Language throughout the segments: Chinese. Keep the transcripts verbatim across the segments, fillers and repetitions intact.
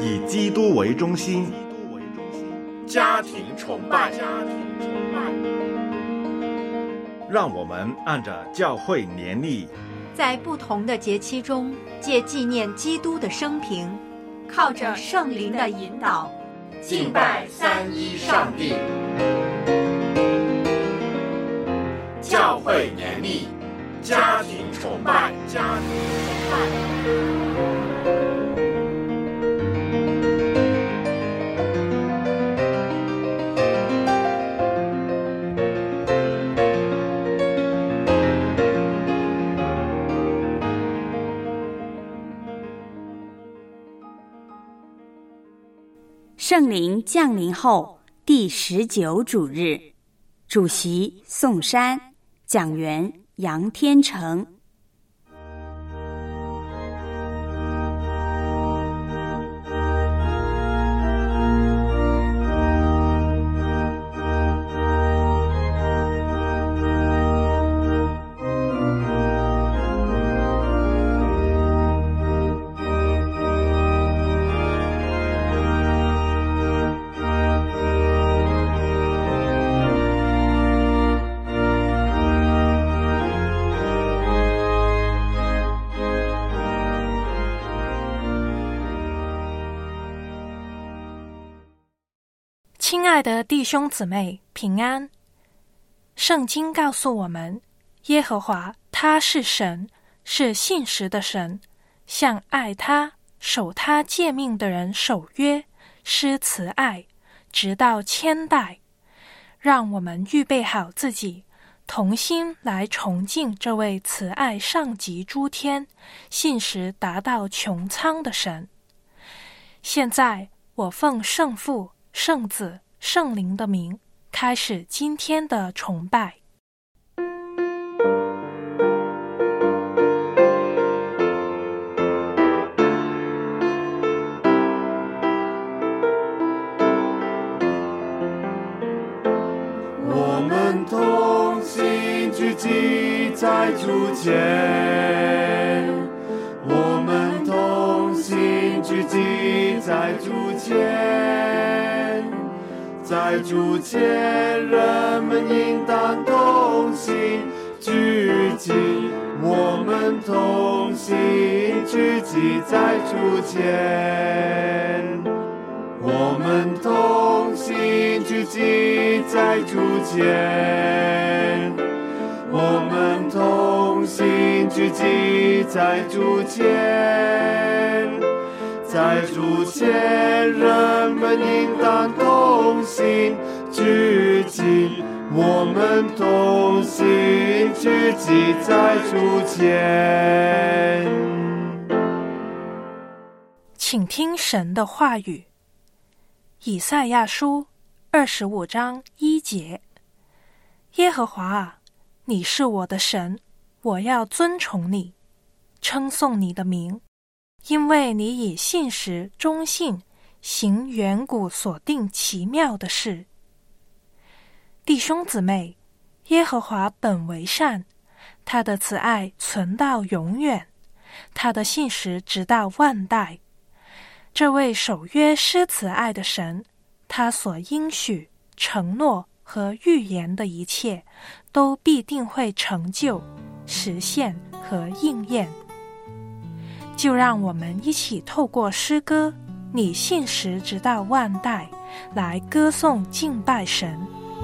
以基督为中心， 家庭崇拜。 让我们按着教会年历， 在不同的节期中，借纪念基督的生平，靠着圣灵的引导， 敬拜三一上帝。教会年历，家庭崇拜，家庭崇拜。 圣灵降临后第十九主日，主席宋珊，讲员杨天成。 亲爱的弟兄姊妹，平安。圣经告诉我们，耶和华他是神，是信实的神，向爱他、守他诫命的人守约，施慈爱，直到千代。让我们预备好自己，同心来崇敬这位慈爱上及诸天、信实达到穹苍的神。现在，我奉圣父、圣子、圣灵的名，开始今天的崇拜。 我们同心聚集在主前，我们同心聚集在主前，在主前，人们应当同心聚集。我们同心聚集在主前，我们同心聚集在主前，我们同心聚集在主前，在主前，人们应当同心聚集。我们同心聚集在主前。 请听神的话语。以赛亚书二十五章一节：耶和华啊，你是我的神，我要尊崇你，称颂你的名，因为你以信实忠信行远古所定奇妙的事。弟兄姊妹，耶和华本为善，他的慈爱存到永远，他的信实直到万代。这位守约施慈爱的神，他所应许、承诺和预言的一切，都必定会成就、实现和应验。就让我们一起透过诗歌《你信实直到万代》来歌颂敬拜神。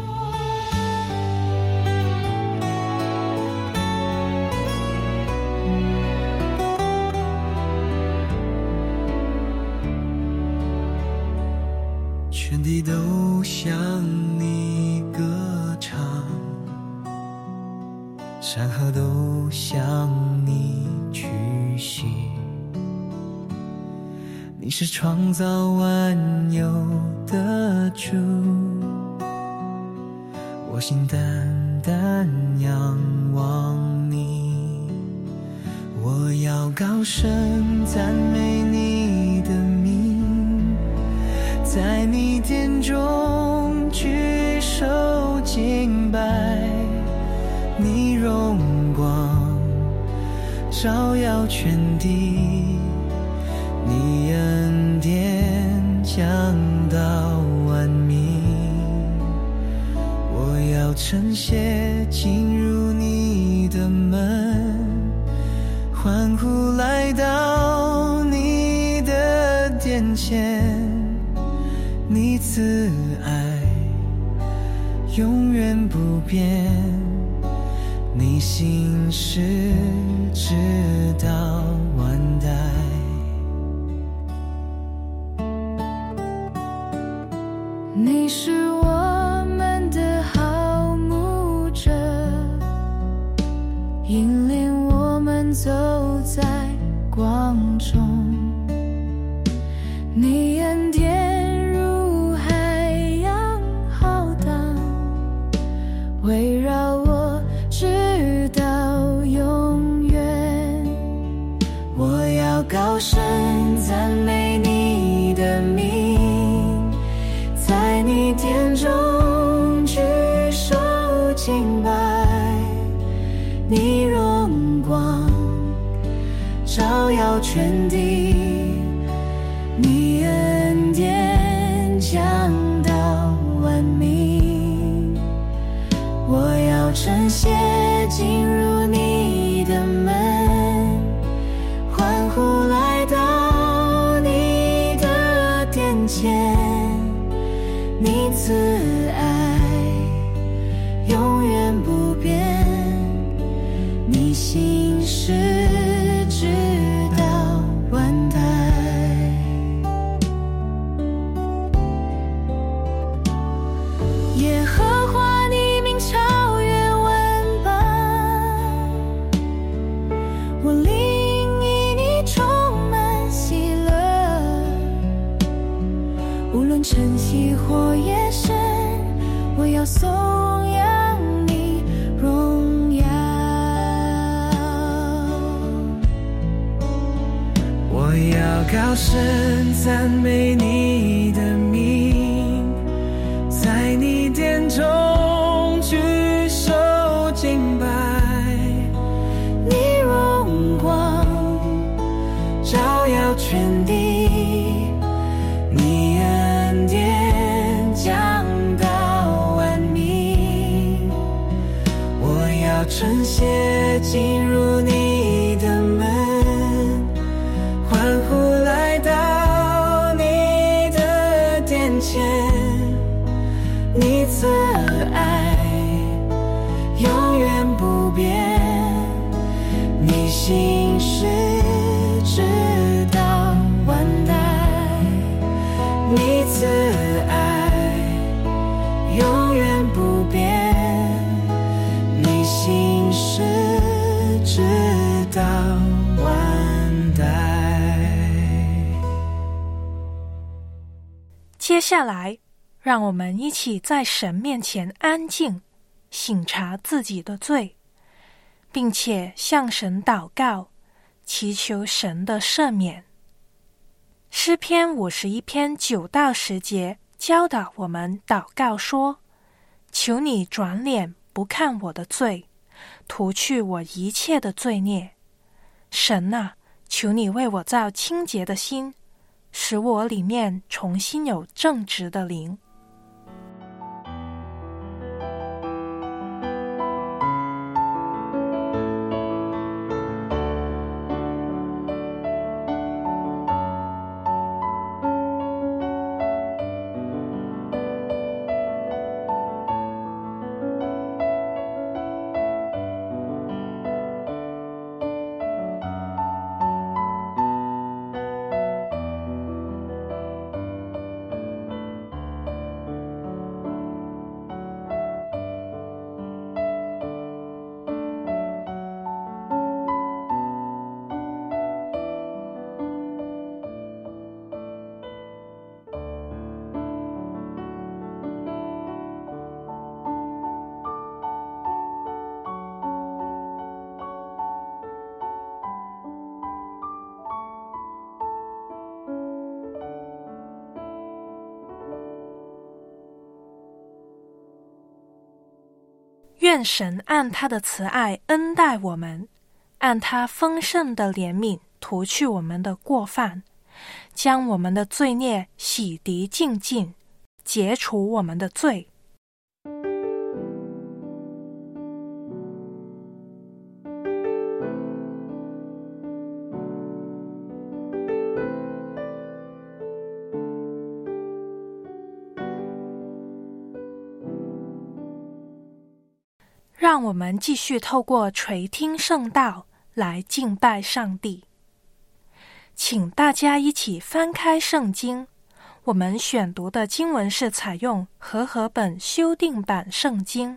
全地都向你歌唱，山河都向你屈膝。你是创造万有的主，我心单单仰望你。我要高声赞美你的名，在你殿中举手敬拜，你荣光照耀全地，你恩典些进入你的门，欢呼来到你的殿前，你慈爱永远不变，你心事直到万代。 你是我们的好牧者，引领我们走在光中，你恩典如海洋浩荡，围绕我直到永远。我要高声赞美你的名，在你殿中举手敬拜，你荣光照耀全地，你恩典降到万民。我要称谢进入你的门，欢呼来到你的殿前，你慈爱永远不变，你心事直到万代。耶和华你名超越万邦，我灵因你充满喜乐，无论晨曦或夜深，我要颂扬你荣耀。 我要高声赞美你的名，在你殿中举手敬拜， 你荣光照耀全地，你恩典降到万民。 我要称谢进入你的门，欢呼来到你的殿前， 你慈爱永远不变，你心事直到万代，你慈爱永远不变，你心事直到万代。 接下来让我们一起在神面前安静，省察自己的罪，并且向神祷告，祈求神的赦免。诗篇五十一篇九到十节教导我们祷告说：求你转脸不看我的罪，涂去我一切的罪孽。神啊，求你为我造清洁的心，使我里面重新有正直的灵。愿神按他的慈爱恩待我们，按他丰盛的怜悯涂去我们的过犯，将我们的罪孽洗涤净尽，解除我们的罪。 让我们继续透过垂听圣道来敬拜上帝。请大家一起翻开圣经，我们选读的经文是采用和合本修订版圣经。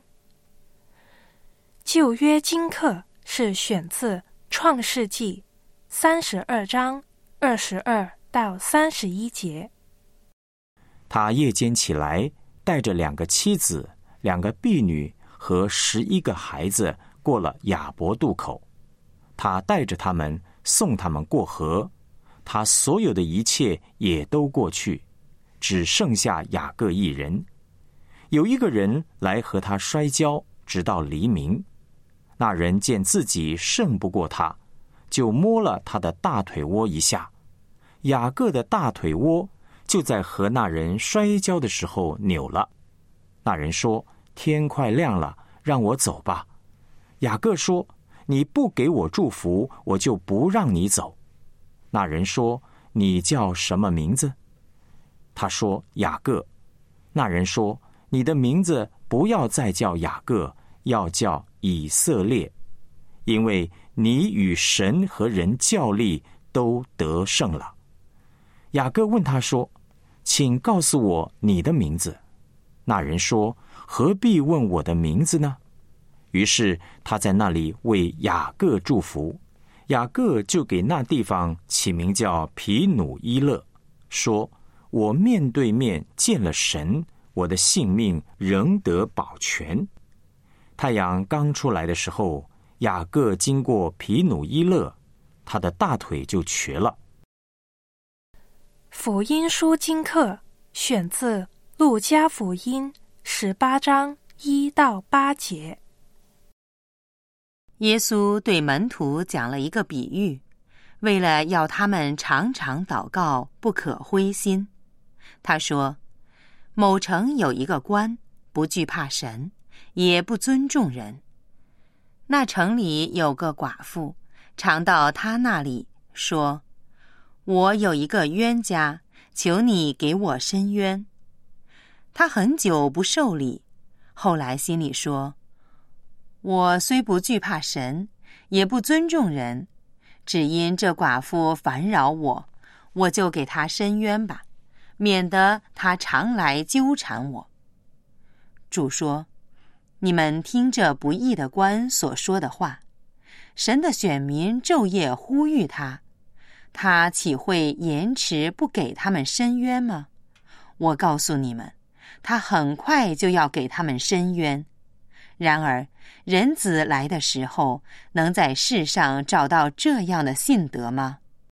旧约经课是选自创世纪三十二章二十二到三十一节。 他夜间起来，带着两个妻子、两个婢女和十一个孩子过了雅博渡口。他带着他们，送他们过河。他所有的一切也都过去，只剩下雅各一人。有一个人来和他摔跤，直到黎明。那人见自己胜不过他，就摸了他的大腿窝一下。雅各的大腿窝就在和那人摔跤的时候扭了。那人说：天快亮了，让我走吧。雅各说：你不给我祝福，我就不让你走。那人说：你叫什么名字？他说：雅各。那人说：你的名字不要再叫雅各，要叫以色列，因为你与神和人较力都得胜了。雅各问他说：请告诉我你的名字。那人说：何必问我的名字呢？于是他在那里为雅各祝福。雅各就给那地方起名叫皮努伊勒，说：我面对面见了神，我的性命仍得保全。太阳刚出来的时候，雅各经过皮努伊勒，他的大腿就瘸了。 福音书经课选自路加福音十八章一到八节。 耶稣对门徒讲了一个比喻，为了要他们常常祷告，不可灰心。他说：某城有一个官，不惧怕神，也不尊重人。那城里有个寡妇，常到他那里说：我有一个冤家，求你给我伸冤。他很久不受理，后来心里说：我虽不惧怕神，也不尊重人，只因这寡妇烦扰我，我就给她伸冤吧，免得她常来纠缠我。主说：你们听这不义的官所说的话，神的选民昼夜呼吁他，他岂会延迟不给他们伸冤吗？我告诉你们，他很快就要给他们伸冤。然而人子来的时候，能在世上找到这样的信德吗？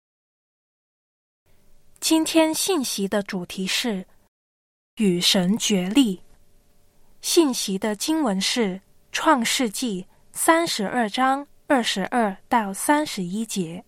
今天信息的主题是与神决力。信息的经文是创世纪三十二章二十二到三十一节。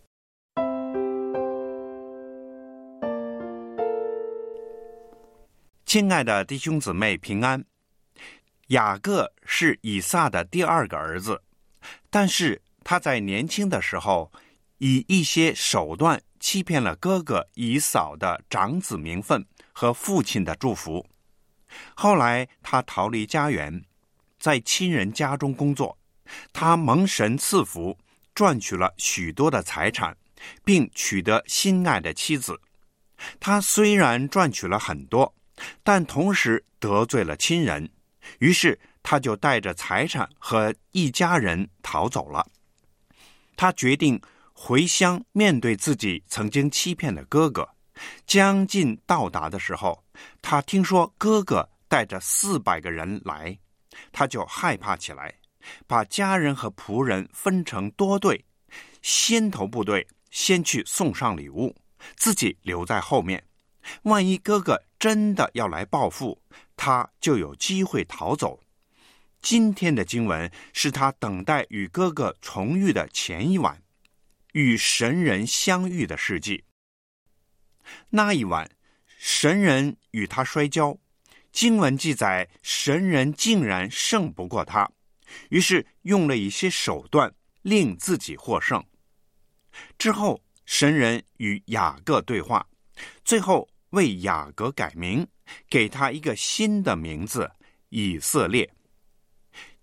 亲爱的弟兄姊妹平安。雅各是以撒的第二个儿子，但是他在年轻的时候以一些手段欺骗了哥哥以扫的长子名分和父亲的祝福。后来他逃离家园，在亲人家中工作。他蒙神赐福，赚取了许多的财产，并娶得心爱的妻子。他虽然赚取了很多，但同时得罪了亲人，于是他就带着财产和一家人逃走了。他决定回乡面对自己曾经欺骗的哥哥。将近到达的时候，他听说哥哥带着四百个人来，他就害怕起来，把家人和仆人分成多队，先头部队先去送上礼物，自己留在后面。万一哥哥真的要来报复，他就有机会逃走。今天的经文是他等待与哥哥重遇的前一晚，与神人相遇的事迹。那一晚，神人与他摔跤，经文记载神人竟然胜不过他，于是用了一些手段令自己获胜。之后神人与雅各对话，最后为雅各改名，给他一个新的名字以色列。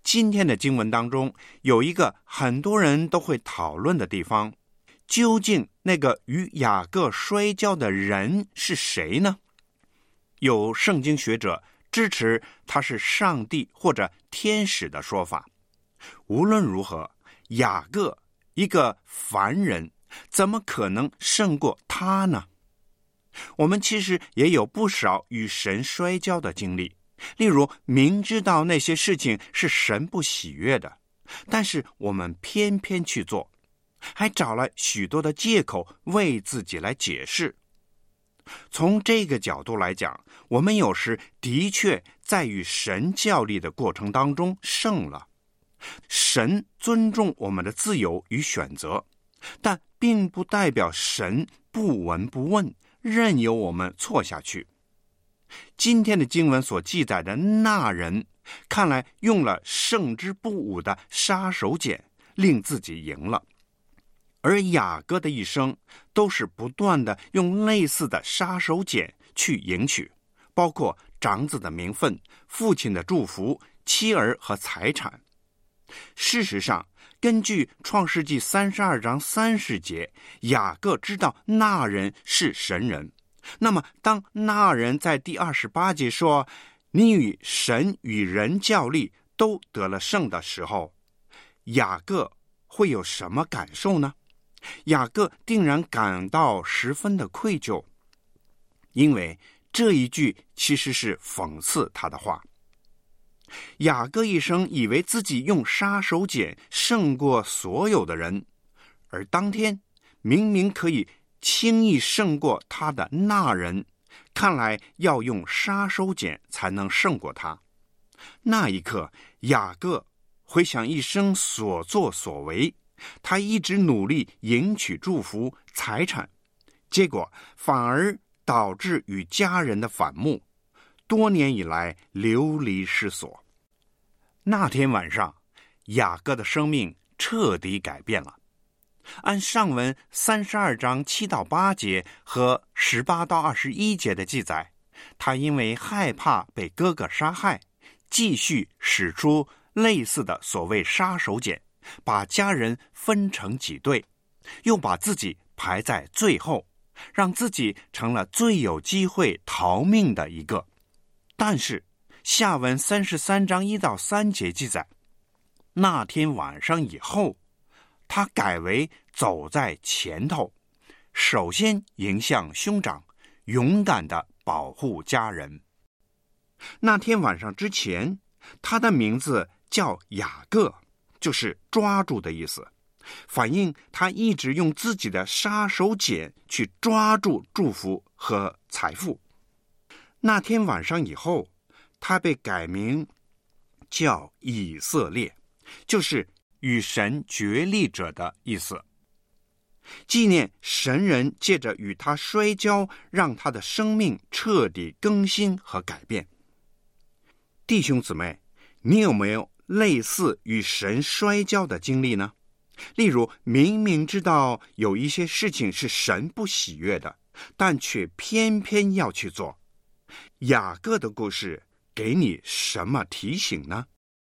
今天的经文当中有一个很多人都会讨论的地方，究竟那个与雅各摔跤的人是谁呢？有圣经学者支持他是上帝或者天使的说法。无论如何，雅各一个凡人怎么可能胜过他呢？我们其实也有不少与神摔跤的经历，例如明知道那些事情是神不喜悦的，但是我们偏偏去做，还找了许多的借口为自己来解释。从这个角度来讲，我们有时的确在与神较力的过程当中胜了。神尊重我们的自由与选择，但并不代表神不闻不问，任由我们错下去。今天的经文所记载的那人，看来用了胜之不武的杀手锏，令自己赢了。而雅各的一生都是不断的用类似的杀手锏去赢取，包括长子的名分、父亲的祝福、妻儿和财产。事实上，根据创世纪三十二章三十节，雅各知道那人是神人。那么当那人在第二十八节说你与神与人较力都得了胜的时候，雅各会有什么感受呢？雅各定然感到十分的愧疚，因为这一句其实是讽刺他的话。雅各一生以为自己用杀手锏胜过所有的人，而当天明明可以轻易胜过他的那人，看来要用杀手锏才能胜过他。那一刻，雅各回想一生所作所为，他一直努力赢取祝福、财产，结果反而导致与家人的反目，多年以来流离失所。那天晚上，雅各的生命彻底改变了。按上文三十二章七到八节和十八到二十一节的记载，他因为害怕被哥哥杀害，继续使出类似的所谓杀手锏，把家人分成几队，又把自己排在最后，让自己成了最有机会逃命的一个。但是下文三十三章一到三节记载，那天晚上以后，他改为走在前头，首先迎向兄长，勇敢地保护家人。那天晚上之前，他的名字叫雅各，就是抓住的意思，反映他一直用自己的杀手锏去抓住祝福和财富。那天晚上以后，他被改名叫以色列，就是与神决力者的意思，纪念神人借着与他摔跤，让他的生命彻底更新和改变。弟兄姊妹，你有没有类似与神摔跤的经历呢？例如，明明知道有一些事情是神不喜悦的，但却偏偏要去做。雅各的故事给你什么提醒呢？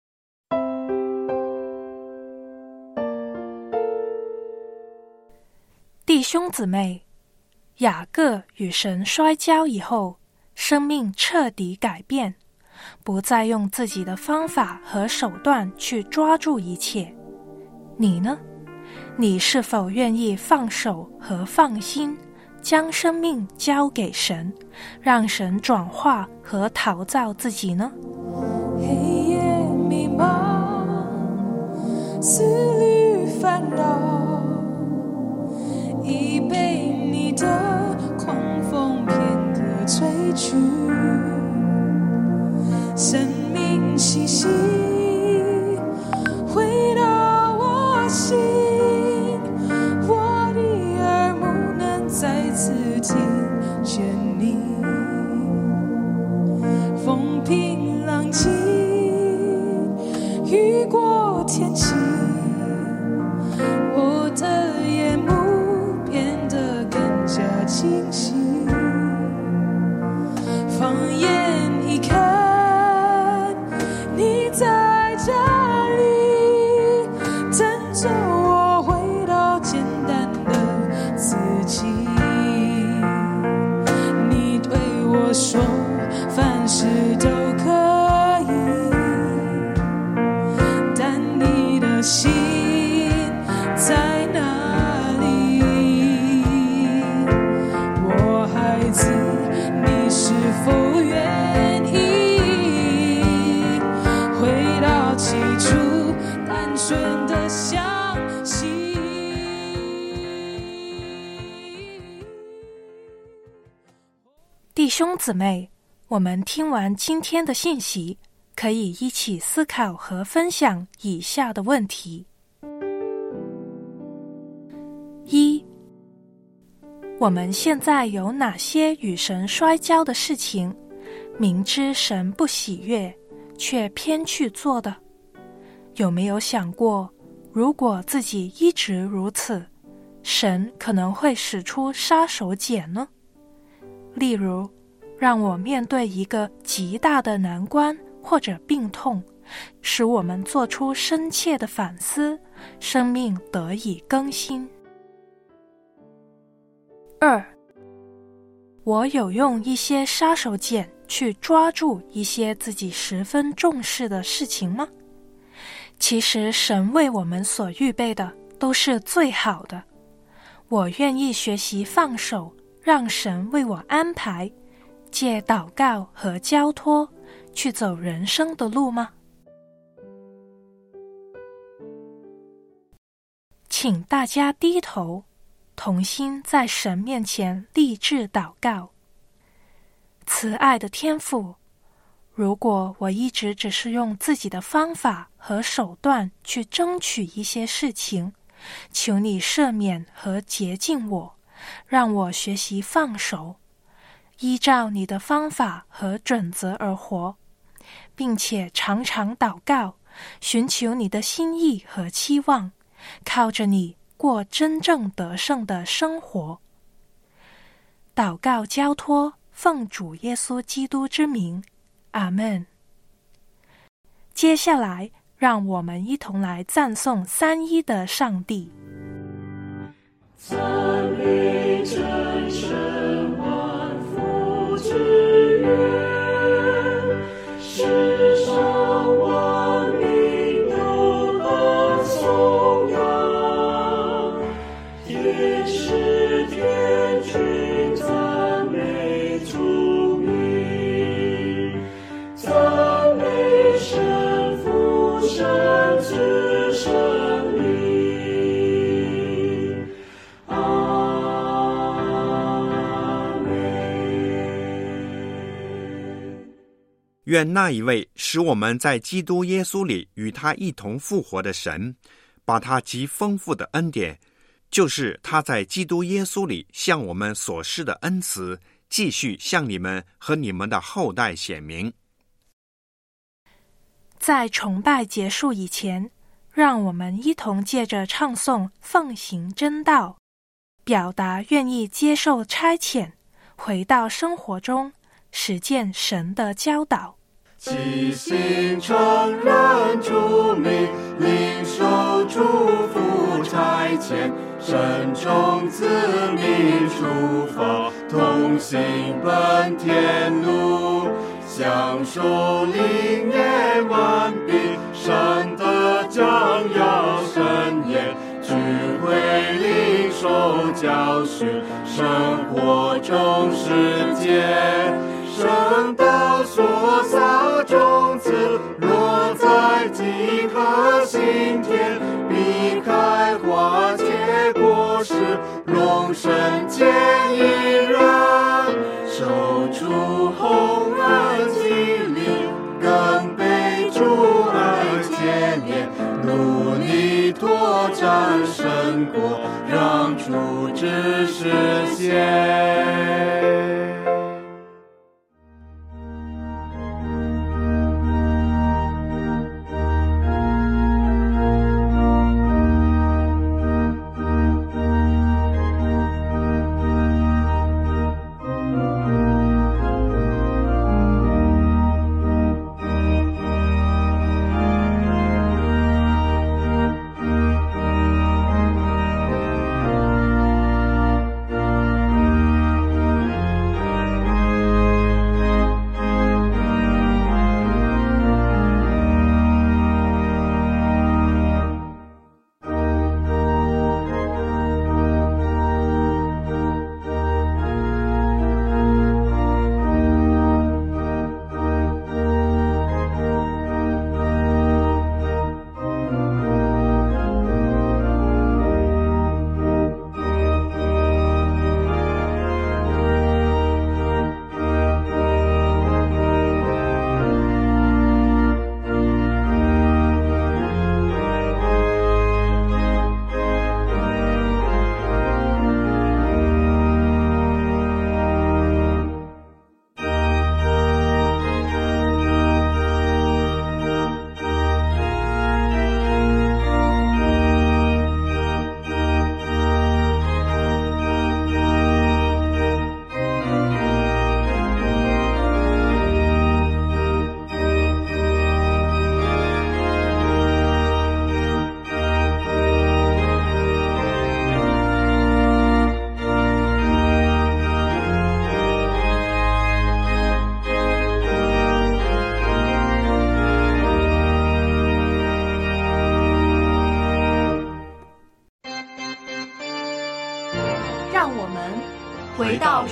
弟兄姊妹，雅各与神摔跤以后，生命彻底改变，不再用自己的方法和手段去抓住一切。你呢？你是否愿意放手和放心，将生命交给神，让神转化和陶造自己呢？ 黑夜迷茫，思虑烦扰，已被你的狂风片刻吹去，生命气息回到我心，我的耳目能再次听见你，风平浪静，雨过天晴，我的眼目变得更加清晰，放眼一看，你在这说凡事都可以，但你的心在哪里？我孩子，你是否愿意回到起初单纯的相信？ 弟兄姊妹，我们听完今天的信息，可以一起思考和分享以下的问题：一、我们现在有哪些与神摔跤的事情，明知神不喜悦，却偏去做的？有没有想过，如果自己一直如此，神可能会使出杀手锏呢？例如，让我面对一个极大的难关或者病痛，使我们做出深切的反思，生命得以更新。二、我有用一些杀手锏去抓住一些自己十分重视的事情吗？其实神为我们所预备的都是最好的。我愿意学习放手，让神为我安排，借祷告和交托去走人生的路吗？请大家低头，同心在神面前立志祷告。慈爱的天父，如果我一直只是用自己的方法和手段去争取一些事情，求你赦免和洁净我，让我学习放手，依照你的方法和准则而活，并且常常祷告，寻求你的心意和期望，靠着你过真正得胜的生活。祷告交托，奉主耶稣基督之名，阿们。接下来，让我们一同来赞颂三一的上帝。 赞美真神万福之源，世上万民都歌颂扬，天使天君赞美主名，赞美神父神子神灵。 愿那一位使我们在基督耶稣里与他一同复活的神，把他极丰富的恩典，就是他在基督耶稣里向我们所施的恩慈，继续向你们和你们的后代显明。 在崇拜结束以前，让我们一同借着唱诵奉行真道，表达愿意接受差遣，回到生活中实践神的教导。 即心承认主名，领受祝福差遣，慎重自命出发，同行奔天路，享受灵验完毕，神的将要深言，聚会领受教训，生活中实践，圣道所撒种子，落在饥渴心田，必开花结果实，荣神见一人，受主厚恩激励，更被主爱牵连，努力拓展神国，让主旨实现。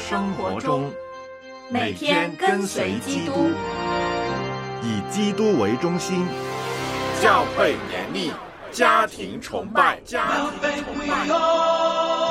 生活中，每天跟随基督， 以基督为中心， 教会严厉，家庭崇拜，家庭崇拜。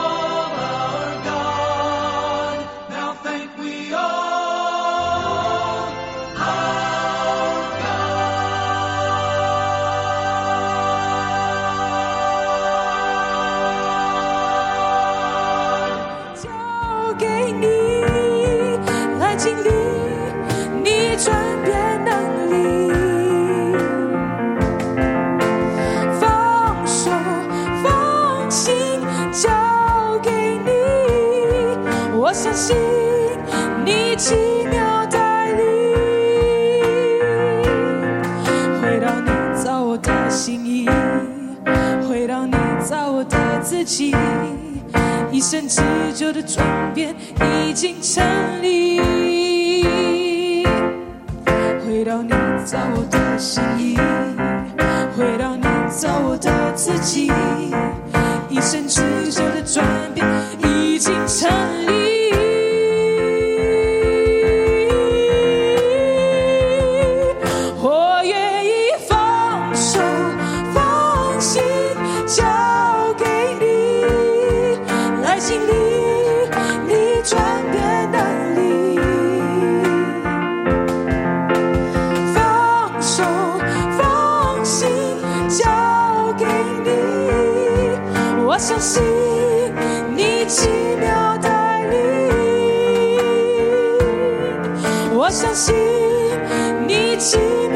奇妙带领，回到你造我的心意，回到你造我的自己，一生之久的转变已经成立。回到你造我的心意，回到你造我的自己，一生之久的转变已经成立。相信你奇妙带领，我相信你奇妙